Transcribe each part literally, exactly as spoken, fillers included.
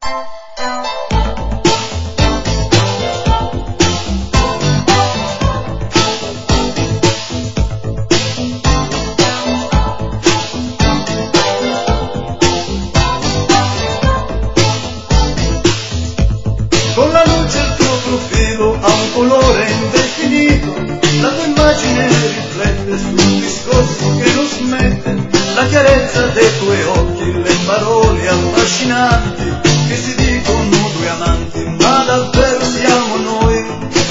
Con la luce il tuo profilo ha un colore indefinito, la tua immagine riflette sul discorso che non smette, la chiarezza dei tuoi occhi, le parole affascinanti che si dicono due amanti, ma davvero siamo noi.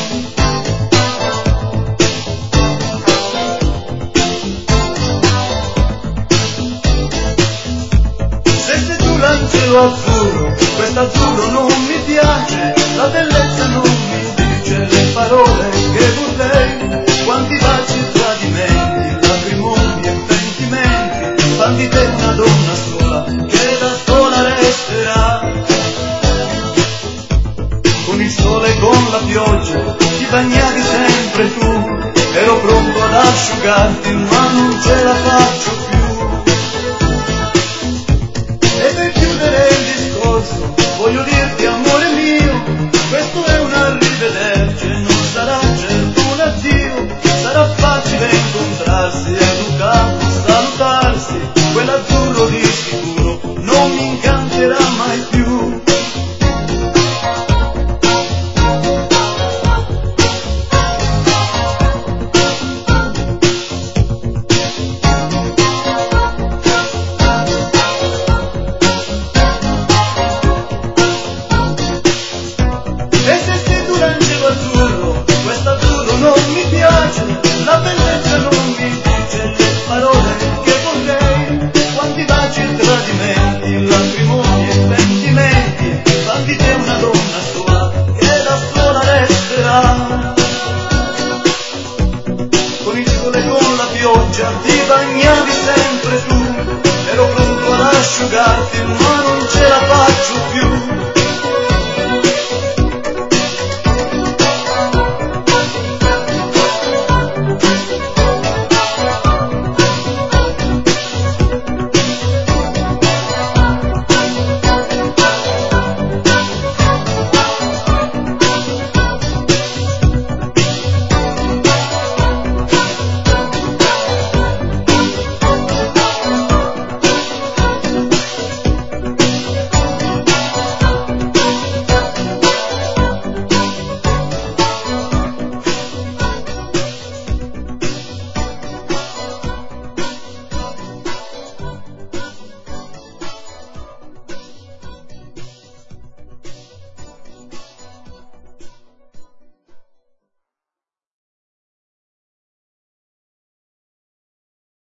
Se sei tu l'angelo azzurro, quest'azzurro non mi piace, la bellezza non mi dice le parole che vorrei, quanti baci e tradimenti, lacrimoni e pentimenti, fan di te una donna sola, che da sola resterà. Con il sole e con la pioggia, ti bagnavi sempre tu, ero pronto ad asciugarti, ma non ce la faccio